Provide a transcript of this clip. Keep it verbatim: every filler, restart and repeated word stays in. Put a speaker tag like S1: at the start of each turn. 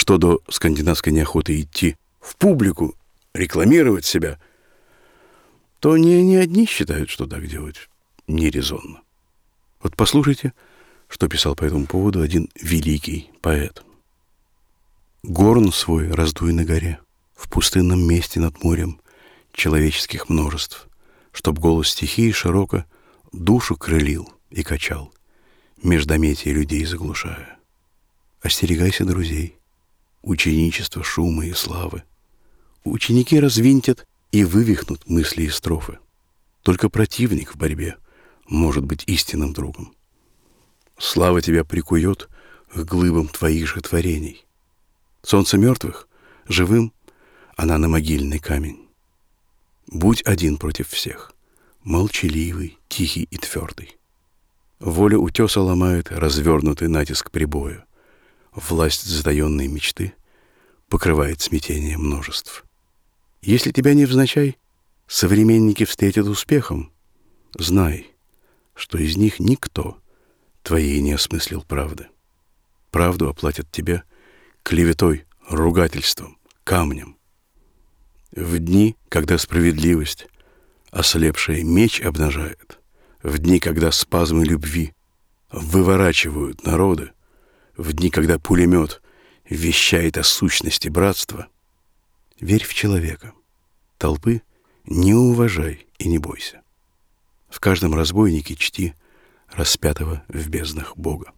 S1: что до скандинавской неохоты идти в публику, рекламировать себя, то не, не одни считают, что так делать нерезонно. Вот послушайте, что писал по этому поводу один великий поэт. «Горн свой раздуй на горе, в пустынном месте над морем человеческих множеств, чтоб голос стихии широко душу крылил и качал, междометие людей заглушая. Остерегайся друзей, ученичества, шума и славы. Ученики развинтят и вывихнут мысли и строфы. Только противник в борьбе может быть истинным другом. Слава тебя прикует к глыбам твоих же творений. Солнце мертвых, живым, она на могильный камень. Будь один против всех, молчаливый, тихий и твердый. Воля утеса ломает развернутый натиск прибоя. Власть затаенной мечты покрывает смятение множеств. Если тебя невзначай современники встретят успехом, знай, что из них никто твоей не осмыслил правды. Правду оплатят тебе клеветой, ругательством, камнем. В дни, когда справедливость ослепшая меч обнажает, в дни, когда спазмы любви выворачивают народы, в дни, когда пулемет вещает о сущности братства, верь в человека, толпы не уважай и не бойся. В каждом разбойнике чти распятого в безднах Бога.